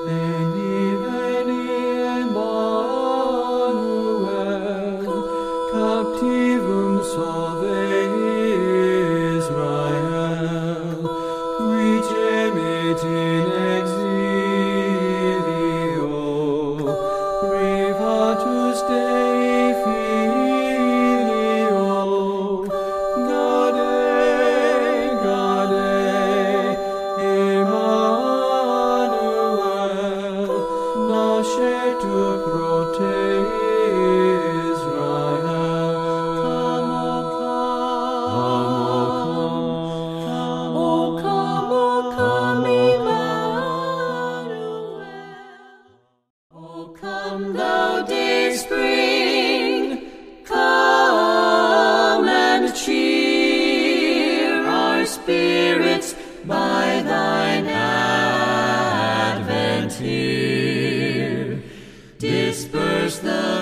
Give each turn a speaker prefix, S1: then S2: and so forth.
S1: Veni, veni, Emmanuel, captivum salve Israel, qui gemit in exilio, privatus Dei Filio, gaude, gaude, Emmanuel, nascetur pro te Israel. Come, Emmanuel. O come, thou dayspring, come and cheer our spirits by thine advent here. Disperse the